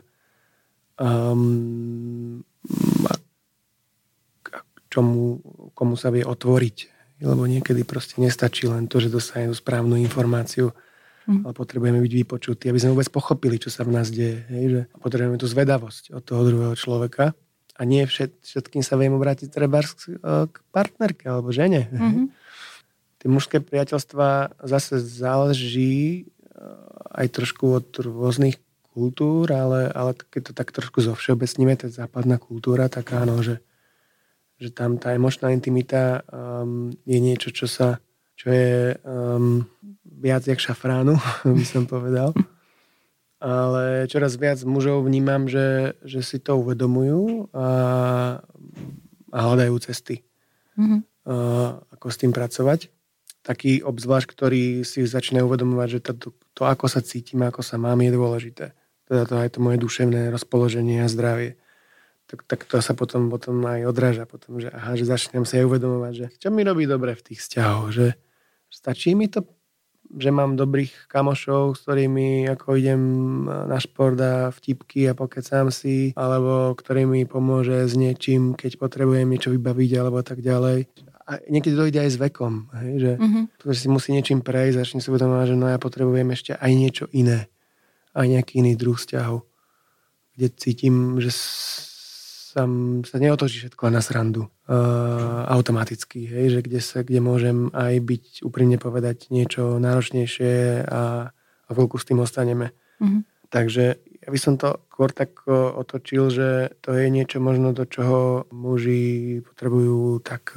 komu sa vie otvoriť. Lebo niekedy proste nestačí len to, že dostaneme správnu informáciu, ale potrebujeme byť vypočutí, aby sme vôbec pochopili, čo sa v nás deje. Hej? Že potrebujeme tú zvedavosť od toho druhého človeka a nie všetkým sa viem obrátiť treba k partnerke alebo žene. Tie mužské priateľstvá zase záleží aj trošku od rôznych kultúr, ale keď to tak trošku zovšeobecníme, tá západná kultúra, tak áno, že tam tá emočná intimita je niečo, čo je viac jak šafránu, by som povedal. Ale čoraz viac mužov vnímam, že si to uvedomujú a hľadajú cesty, ako s tým pracovať. Taký obzvlášť, ktorý si začínajú uvedomovať, že to ako sa cítim, ako sa mám, je dôležité. Teda to aj to moje duševné rozpoloženie a zdravie. Tak to sa potom aj odráža. Potom, že začnem sa aj uvedomovať, že čo mi robí dobre v tých vzťahoch. Že stačí mi to, že mám dobrých kamošov, s ktorými ako idem na šport a vtipky a pokecám si, alebo ktorý mi pomôže s niečím, keď potrebujem niečo vybaviť, alebo tak ďalej. A niekedy to ide aj s vekom, hej, že si musí niečím prejsť, začne si uvedomovať, že no ja potrebujem ešte aj niečo iné. Aj nejaký iný druh vzťahov, kde cítim, že sa neotočí všetko na srandu automaticky, hej, že kde môžem aj byť, úprimne povedať, niečo náročnejšie a chvíľku s tým ostaneme. Takže ja by som to skôr tak otočil, že to je niečo možno, do čoho muži potrebujú tak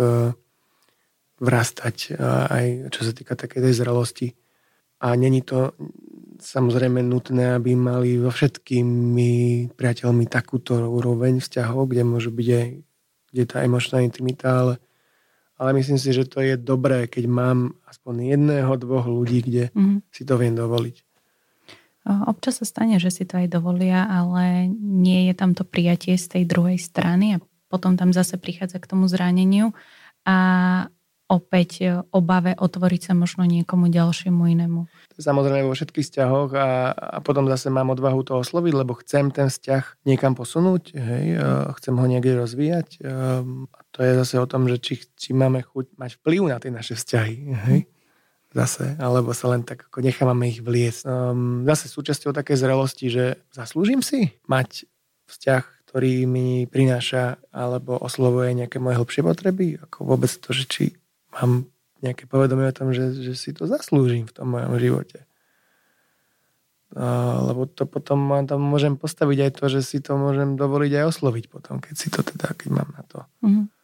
vrastať, aj čo sa týka takej tej zrelosti. A není to samozrejme nutné, aby mali vo všetkými priateľmi takúto úroveň vzťahov, kde môžu byť aj kde tá emočná intimita, ale myslím si, že to je dobré, keď mám aspoň jedného, dvoch ľudí, kde si to viem dovoliť. Občas sa stane, že si to aj dovolia, ale nie je tam to prijatie z tej druhej strany a potom tam zase prichádza k tomu zraneniu a opäť obave otvoriť sa možno niekomu ďalšiemu inému. Samozrejme vo všetkých vzťahoch a potom zase mám odvahu to osloviť, lebo chcem ten vzťah niekam posunúť, chcem ho niekde rozvíjať. A to je zase o tom, že či máme chuť mať vplyv na tie naše vzťahy. Zase, alebo sa len tak ako nechávame ich vliecť. Zase súčasťou takej zrelosti, že zaslúžim si mať vzťah, ktorý mi prináša alebo oslovuje nejaké moje hlbšie potreby. Ako vôbec to, že či mám nejaké povedomie o tom, že si to zaslúžim v tom mojom živote. Lebo to potom tam môžem postaviť aj to, že si to môžem dovoliť aj osloviť potom, keď si to teda, keď mám na to.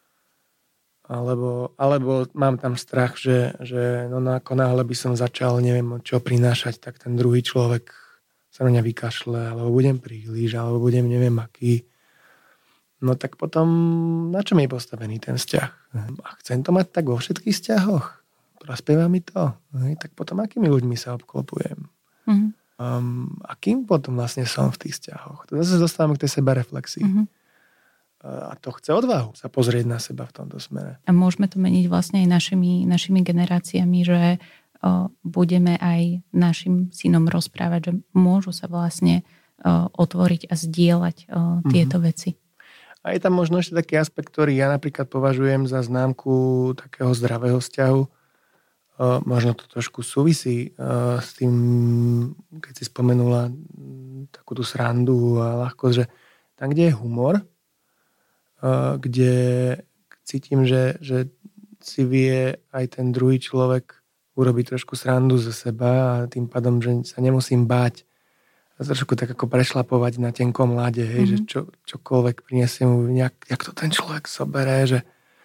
Alebo mám tam strach, že no ako náhle by som začal, neviem čo prinášať, tak ten druhý človek sa na mňa vykašle, alebo budem príliš, alebo budem neviem aký. No tak potom na čom je postavený ten vzťah? A chcem to mať tak vo všetkých vzťahoch? Prospieva mi to? Tak potom akými ľuďmi sa obklopujem? Akým potom vlastne som v tých vzťahoch? To zase dostávame k tej sebareflexii. A to chce odvahu sa pozrieť na seba v tomto smere. A môžeme to meniť vlastne aj našimi generáciami, že budeme aj našim synom rozprávať, že môžu sa vlastne otvoriť a zdieľať tieto veci. A je tam možno ešte taký aspekt, ktorý ja napríklad považujem za známku takého zdravého vzťahu. Možno to trošku súvisí s tým, keď si spomenula takú tú srandu a ľahkosť, že tam, kde je humor, kde cítim, že si vie aj ten druhý človek urobiť trošku srandu zo seba a tým pádom, že sa nemusím báť a trošku tak ako prešlapovať na tenkom ľade, že čokoľvek prinesie mu, jak to ten človek zoberie, že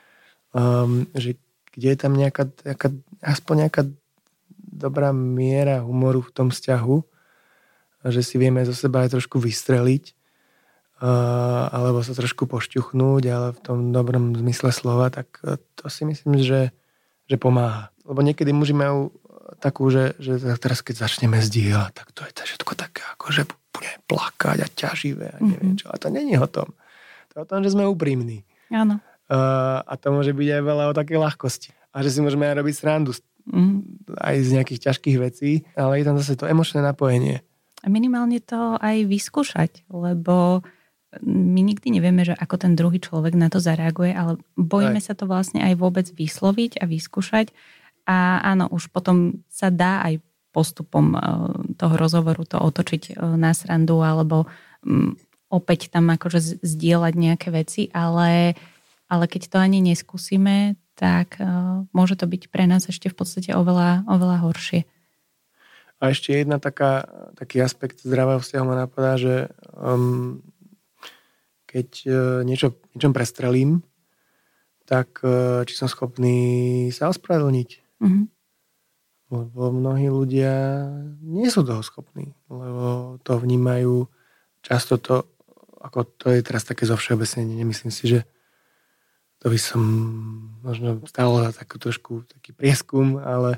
kde je tam aspoň nejaká dobrá miera humoru v tom vzťahu, že si vieme zo seba aj trošku vystreliť, alebo sa trošku pošťuchnúť, ale v tom dobrom zmysle slova, tak to si myslím, že pomáha. Lebo niekedy muži majú takú, že teraz keď začneme zdieľať, tak to je všetko také, akože bude plakať a ťaživé a neviem čo. A to není o tom. To je o tom, že sme úprimní. Áno. A to môže byť aj veľa o takej ľahkosti. A že si môžeme aj robiť srandu aj z nejakých ťažkých vecí, ale je tam zase to emočné napojenie. A minimálne to aj vyskúšať, lebo my nikdy nevieme, že ako ten druhý človek na to zareaguje, ale bojíme sa to vlastne aj vôbec vysloviť a vyskúšať. A áno, už potom sa dá aj postupom toho rozhovoru to otočiť na srandu alebo opäť tam akože zdieľať nejaké veci, ale keď to ani neskúsime, tak môže to byť pre nás ešte v podstate oveľa horšie. A ešte jedna taký aspekt zdravého vzťahu ma napadá, že keď niečom prestrelím, tak či som schopný sa ospravedlniť. Lebo mnohí ľudia nie sú toho schopní, lebo to vnímajú často to, ako to je teraz také zovšeobecnenie, nemyslím si, že to by som možno stálo za taký prieskum, ale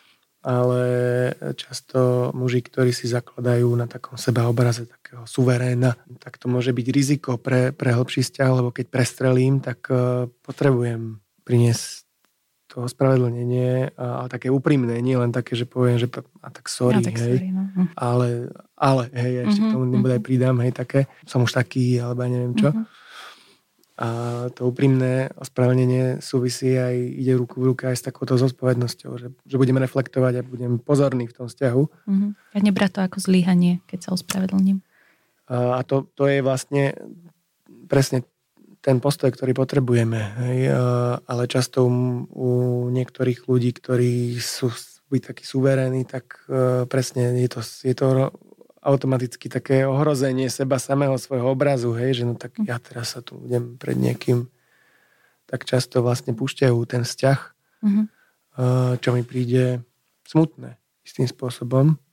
často muži, ktorí si zakladajú na takom sebaobraze takého suveréna, tak to môže byť riziko pre hlbší vzťah, lebo keď prestrelím, tak potrebujem priniesť to ospravedlnenie a také úprimné, nie len také, že poviem, že a tak sorry, tak hej. Sorry, no. Ale, hej, ešte k tomu nebodaj pridám, hej, také, som už taký, alebo ja neviem čo. A to úprimné ospravedlnenie súvisí aj, ide ruku v ruke aj s takouto zodpovednosťou, že budeme reflektovať a budeme pozorní v tom vzťahu. A nebrať to ako zlyhanie, keď sa ospravedlním. A to je vlastne presne ten postoj, ktorý potrebujeme. Hej? Ale často u niektorých ľudí, ktorí sú byť takí suverénni, tak presne je to automaticky také ohrozenie seba samého svojho obrazu, hej, že no tak ja teraz sa tu budem pred niekým, tak často vlastne púšťajú ten vzťah, čo mi príde smutné istým spôsobom,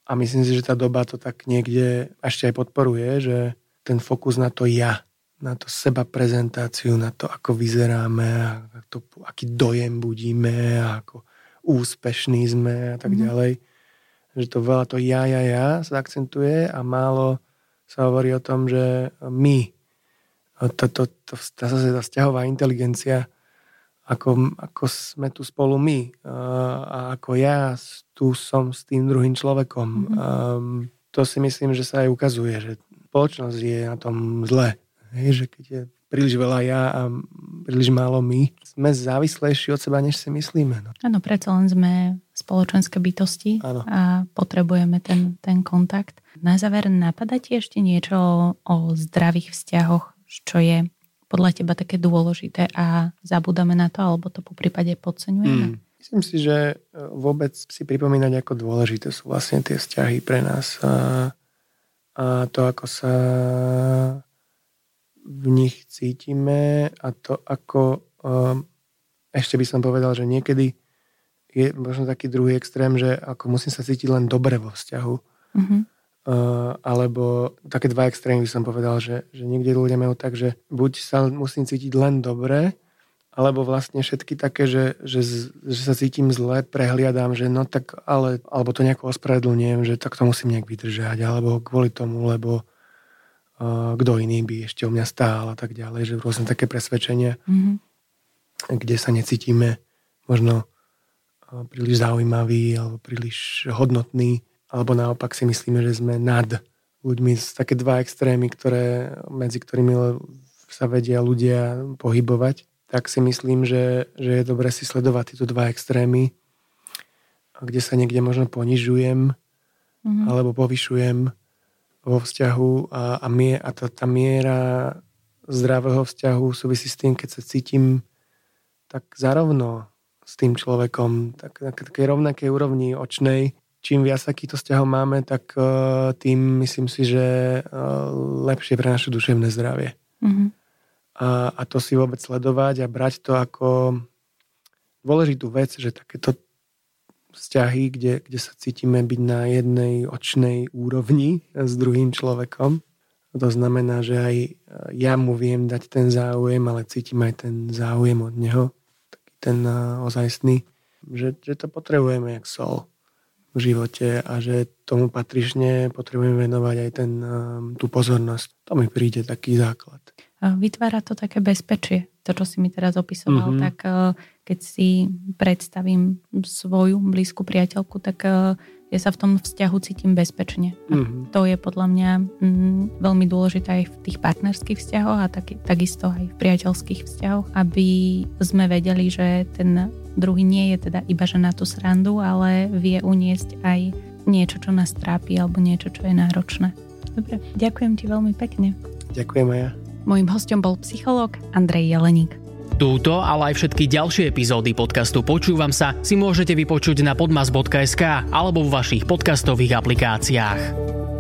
A myslím si, že tá doba to tak niekde ešte aj podporuje, že ten fokus na to ja, na to seba prezentáciu, na to, ako vyzeráme, a to, aký dojem budíme, a ako úspešní sme a tak ďalej. Že to veľa to ja sa akcentuje a málo sa hovorí o tom, že my, tá vzťahová inteligencia, ako sme tu spolu my a ako ja tu som s tým druhým človekom. To si myslím, že sa aj ukazuje, že spoločnosť je na tom zle. Hej, že keď je príliš veľa ja a príliš málo my, sme závislejší od seba, než si myslíme. No. Áno, predsa len sme spoločenské bytosti. Áno. A potrebujeme ten kontakt. Na záver, napadá ti ešte niečo o zdravých vzťahoch, čo je podľa teba také dôležité a zabúdame na to, alebo to po prípade podceňujeme? Myslím si, že vôbec si pripomínať, ako dôležité sú vlastne tie vzťahy pre nás a to, ako sa v nich cítime a to, ako ešte by som povedal, že niekedy je možno taký druhý extrém, že ako musím sa cítiť len dobre vo vzťahu. Alebo také dva extrémy by som povedal, že niekde ľudia majú tak, že buď sa musím cítiť len dobre, alebo vlastne všetky také, že sa cítim zle, prehliadam, že no tak, alebo to nejako ospravedlňujem, že tak to musím nejak vydržať, alebo kvôli tomu, lebo kto iný by ešte o mňa stál a tak ďalej, že rôzne také presvedčenia, kde sa necítime možno príliš zaujímaví alebo príliš hodnotní, alebo naopak si myslíme, že sme nad ľuďmi. Také dva extrémy, medzi ktorými sa vedia ľudia pohybovať. Tak si myslím, že je dobre si sledovať tieto dva extrémy, kde sa niekde možno ponižujem alebo povyšujem vo vzťahu a tá miera zdravého vzťahu súvisí s tým, keď sa cítim tak zarovno s tým človekom, tak na takej rovnakej úrovni očnej. Čím viac takýchto vzťahov máme, tak tým myslím si, že lepšie pre naše duševné zdravie. A to si vôbec sledovať a brať to ako dôležitú vec, že takéto vzťahy, kde sa cítime byť na jednej očnej úrovni s druhým človekom. To znamená, že aj ja mu viem dať ten záujem, ale cítim aj ten záujem od neho. Taký ten ozajstný, že to potrebujeme jak sol v živote a že tomu patrične potrebujeme venovať aj tú pozornosť. To mi príde taký základ. Vytvára to také bezpečie. To, čo si mi teraz opisoval, tak keď si predstavím svoju blízku priateľku, tak ja sa v tom vzťahu cítim bezpečne. To je podľa mňa veľmi dôležité aj v tých partnerských vzťahoch a takisto aj v priateľských vzťahoch, aby sme vedeli, že ten druhý nie je teda iba že na tú srandu, ale vie uniesť aj niečo, čo nás trápi alebo niečo, čo je náročné. Dobre, ďakujem ti veľmi pekne. Ďakujem aj ja. Mojím hosťom bol psychológ Andrej Jeleník. Túto, ale aj všetky ďalšie epizódy podcastu Počúvam sa si môžete vypočuť na podmas.sk alebo v vašich podcastových aplikáciách.